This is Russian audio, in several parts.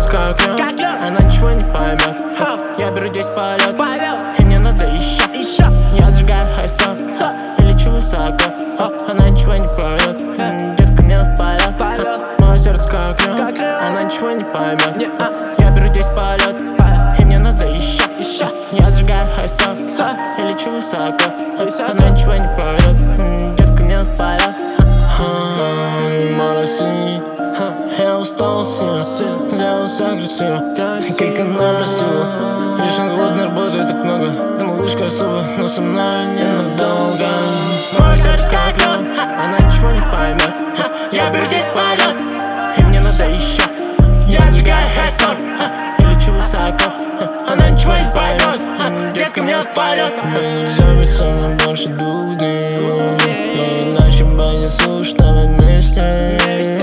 как лед, она ничего не поймет. Я беру здесь полет, и мне надо еще. Я зажигаю хайсо и лечу высоко. Она ничего не поймет, детка, мне в полет. Мое сердце как лед, она ничего не поймет. Я беру здесь полет, и мне надо еще. Я зажигаю хайсо и лечу высоко. Она ничего не поймет, детка, мне в полет. Я устал сильно, сделал все красиво, как она просила. Лишь на голодной работы так много, ты малышка особо, но со мной ненадолго. Мое сердце как лед, она ничего не поймет. Я беру здесь полет, и мне надо еще. Я зажигаю хайсо и лечу высоко. Она ничего не поймет, детка, мне в полет. Мне нельзя быть со мной больше 2 дней, иначе будет скучно вместе.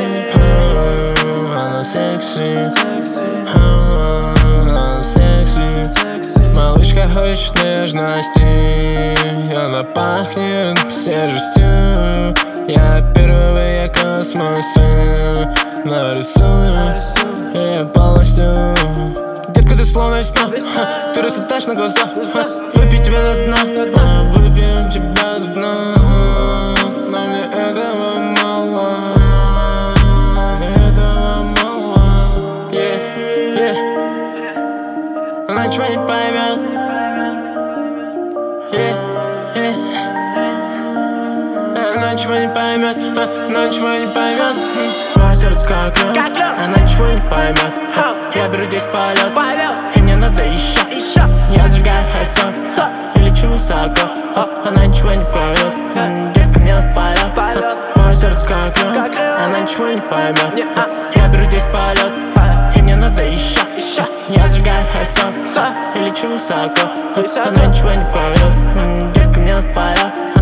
Она секси, она секси. Малышка хочет нежности, она пахнет свежестью. Я впервые в космосе нарисую ее полностью. Детка, ты словно весна, ты расцветаешь на глаза. Выпью тебя до дна, выпью тебя до дна. Но мне этого мало, этого мало. Она ничего не поймет. Она ничего не поймет, она ничего не поймет. Мое сердце как лед, она ничего не поймет. Я беру здесь полет, и мне надо еще. Я зажигаю хайсо и лечу высоко. Она ничего не поймет, детка, мне в полет. Мое сердце как лед, она ничего не поймет. Я беру здесь полет, и мне надо еще. Я зажигаю хайсо и лечу высоко. Она ничего не поймет, детка, мне в полет.